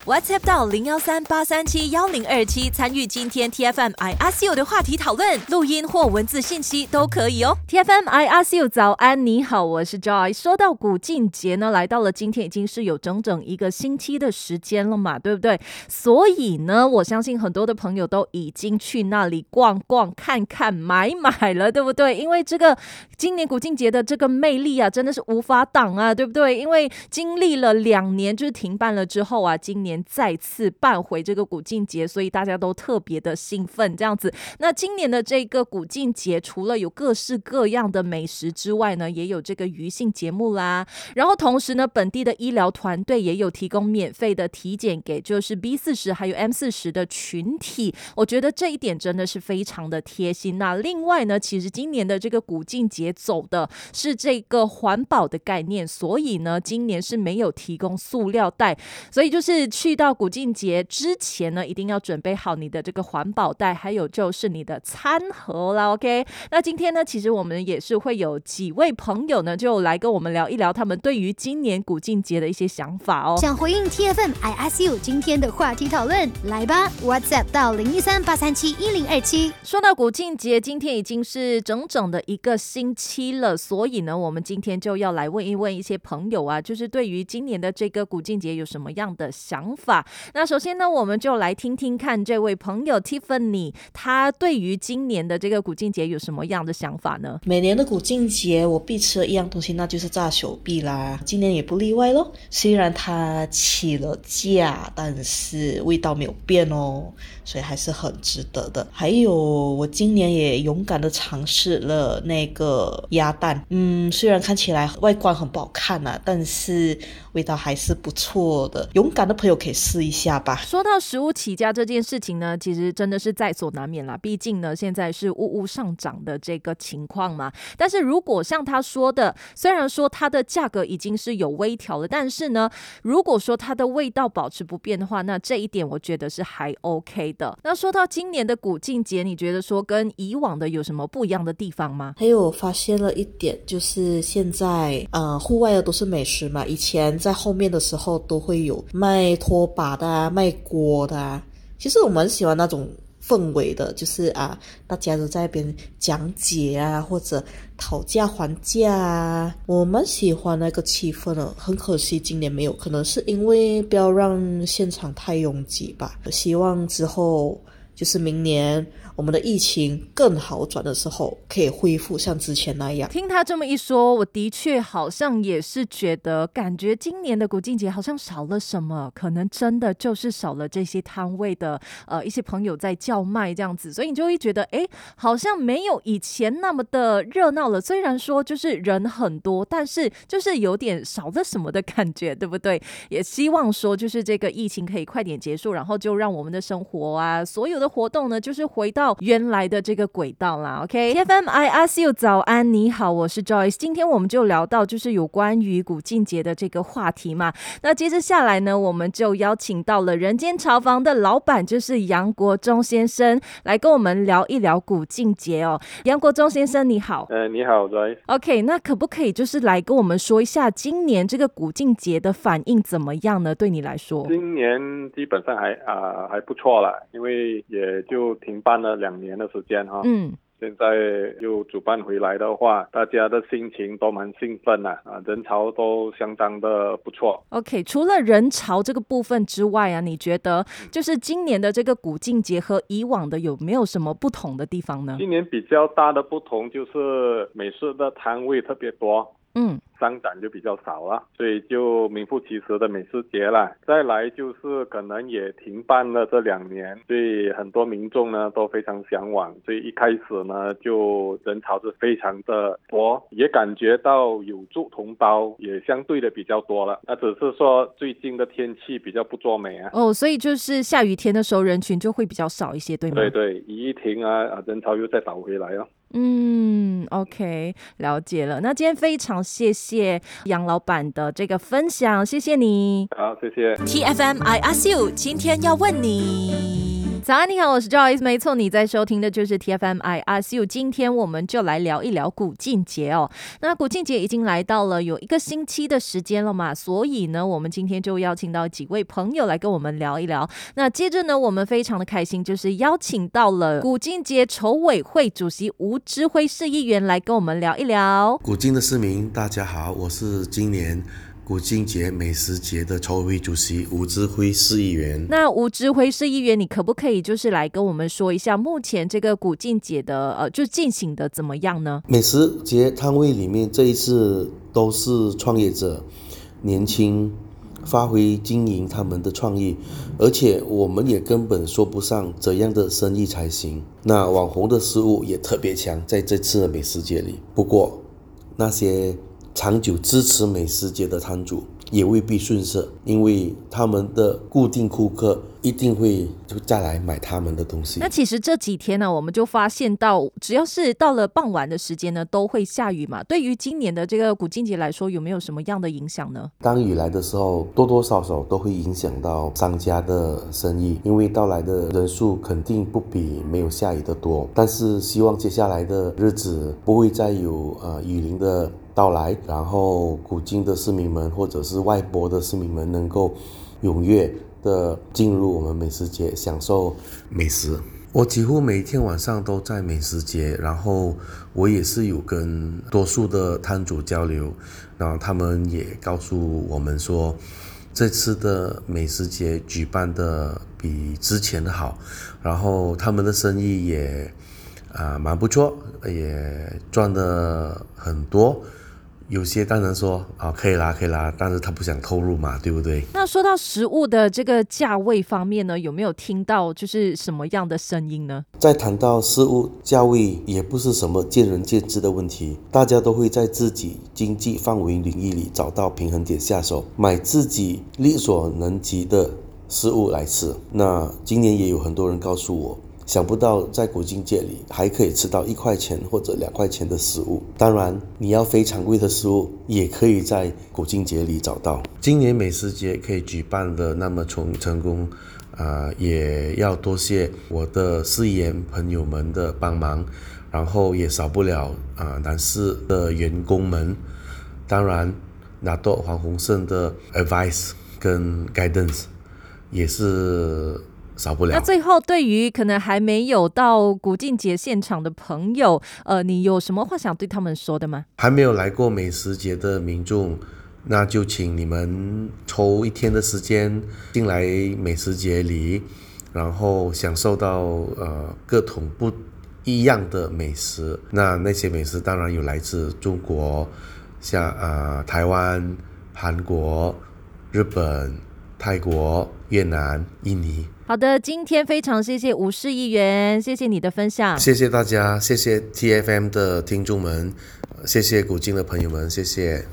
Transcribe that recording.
WhatsApp 到0138371027参与今天 TFM I Ask You 的话题讨论，录音或文字信息都可以哦。TFM I Ask You 早安，你好，我是 Joy。说到古晋节呢，来到了今天已经是有整整一个星期的时间了嘛，对不对？所以呢，我相信很多的朋友都已经去那里逛逛、看看、买了，对不对？因为这个今年古晋节的这个魅力啊，真的是无法挡啊，对不对？因为经历了2年就是停办了之后啊，今年再次办回这个古晋节，所以大家都特别的兴奋这样子。那今年的这个古晋节，除了有各式各样的美食之外呢，也有这个娱性节目啦。然后同时呢，本地的医疗团队也有提供免费的体检给就是 B40 还有 M40 的群体，我觉得这一点真的是非常的贴心。那另外呢，其实今年的这个古晋节走的是这个环保的概念，所以呢，今年是没有提供塑料袋，所以就是去到古晋节之前呢，一定要准备好你的这个环保袋，还有就是你的餐盒啦 ，OK？ 那今天呢，其实我们也是会有几位朋友呢，就来跟我们聊一聊他们对于今年古晋节的一些想法哦。 想回应 TFM I Ask You 今天的话题讨论，来吧 WhatsApp 到0138371027。 说到古晋节，今天已经是整整的一个星期了，所以呢，我们今天就要来问一问一些朋友啊，就是对于今年的这个古晋节有什么样的想法。那首先呢，我们就来听听看这位朋友 Tiffany 她对于今年的这个古晋节有什么样的想法呢？ 每年的古晋节我必吃的一样东西，那就是炸手臂啦，今年也不例外咯。虽然它起了价，但是味道没有变哦，所以还是很值得的。还有我今年也勇敢的尝试了那个鸭蛋，虽然看起来外观很不好看啊，但是味道还是不错的，勇敢的朋友可以试一下吧。 说到食物起价这件事情呢，其实真的是在所难免啦，毕竟呢现在是物上涨的这个情况嘛。但是如果像他说的，虽然说它的价格已经是有微调了，但是呢，如果说它的味道保持不变的话，那这一点我觉得是还 OK 的。那说到今年的古晋节，你觉得说跟以往的有什么不一样的地方吗？ 还有我发现了一点，就是现在户外的都是美食嘛，以前在后面的时候都会有卖拖把的啊，卖锅的啊，其实我蛮喜欢那种氛围的，就是大家都在那边讲解啊，或者讨价还价啊，我蛮喜欢那个气氛的。很可惜今年没有，可能是因为不要让现场太拥挤吧。希望之后就是明年我们的疫情更好转的时候，可以恢复像之前那样。 听他这么一说，我的确好像也是觉得，感觉今年的古晋节好像少了什么，可能真的就是少了这些摊位的一些朋友在叫卖这样子，所以你就会觉得，好像没有以前那么的热闹了。虽然说就是人很多，但是就是有点少了什么的感觉，对不对？也希望说就是这个疫情可以快点结束，然后就让我们的生活啊，所有的活动呢，就是回到原来的这个轨道啦。 OK， TFM I Ask You 早安，你好，我是 Joyce。 今天我们就聊到就是有关于古晋节的这个话题嘛。那接着下来呢，我们就邀请到了人间潮房的老板，就是杨国忠先生，来跟我们聊一聊古晋节哦。杨国忠先生你好。 你好 Joyce。 OK， 那可不可以就是来跟我们说一下今年这个古晋节的反应怎么样呢？对你来说今年基本上还不错啦，因为也就停办了2年的时间哈。现在又主办回来的话，大家的心情都蛮兴奋啊，人潮都相当的不错。 OK， 除了人潮这个部分之外啊，你觉得就是今年的这个古晋节和以往的有没有什么不同的地方呢？ 今年比较大的不同就是美食的摊位特别多，商展就比较少了，所以就名副其实的美食节啦。再来就是可能也停办了这2年，所以很多民众呢都非常向往，所以一开始呢就人潮是非常的多，也感觉到有助同胞也相对的比较多了。那只是说最近的天气比较不作美啊。 所以就是下雨天的时候人群就会比较少一些，对吗？ 对，雨一停人潮又再倒回来了。 OK， 了解了。那今天非常谢谢杨老板的这个分享，谢谢你。 好，谢谢。 TFM I Ask You 今天要问你早安你好，我是 Joyce， 没错，你在收听的就是 TFM iASU。 今天我们就来聊一聊古晋节哦。那古晋节已经来到了有1个星期的时间了嘛，所以呢我们今天就邀请到几位朋友来跟我们聊一聊。那接着呢我们非常的开心，就是邀请到了古晋节筹委会主席吴之辉市议员来跟我们聊一聊。 古晋的市民大家好，我是今年古晋节美食节的筹委会主席吴之辉市议员。 那吴之辉市议员，你可不可以就是来跟我们说一下目前这个古晋节的就进行的怎么样呢？ 美食节摊位里面这一次都是创业者年轻发挥经营他们的创意，而且我们也根本说不上怎样的生意才行。那网红的食物也特别强在这次的美食节里，不过那些长久支持美食节的摊主也未必顺色，因为他们的固定顾客一定会就再来买他们的东西。 那其实这几天呢，我们就发现到只要是到了傍晚的时间呢，都会下雨嘛。对于今年的这个古晋节来说，有没有什么样的影响呢？ 当雨来的时候，多多少少都会影响到商家的生意，因为到来的人数肯定不比没有下雨的多。但是希望接下来的日子不会再有雨淋的到来，然后古晋的市民们或者是外播的市民们能够踊跃的进入我们美食节享受美食。我几乎每天晚上都在美食节，然后我也是有跟多数的摊主交流，然后他们也告诉我们说这次的美食节举办的比之前的好，然后他们的生意也蛮不错，也赚得很多。有些当然说可以啦，但是他不想透露嘛，对不对？ 那说到食物的这个价位方面呢，有没有听到就是什么样的声音呢？ 在谈到食物价位，也不是什么见仁见智的问题，大家都会在自己经济范围领域里找到平衡点下手，买自己力所能及的食物来吃。那今年也有很多人告诉我，想不到在古晋节里还可以吃到1块钱或者2块钱的食物。当然你要非常贵的食物也可以在古晋节里找到。今年美食节可以举办的那么成功，也要多谢我的市议员朋友们的帮忙，然后也少不了南市的员工们，当然拿到黄鸿胜的 advice 跟 guidance 也是少不了。 那最后对于可能还没有到古晋节现场的朋友，你有什么话想对他们说的吗？ 还没有来过美食节的民众，那就请你们抽1天的时间进来美食节里，然后享受到各种不一样的美食。那些美食当然有来自中国，像台湾、韩国、日本、泰国、越南、印尼。 好的，今天非常谢谢吴市议员，谢谢你的分享。 谢谢大家，谢谢 TFM 的听众们，谢谢古晋的朋友们，谢谢。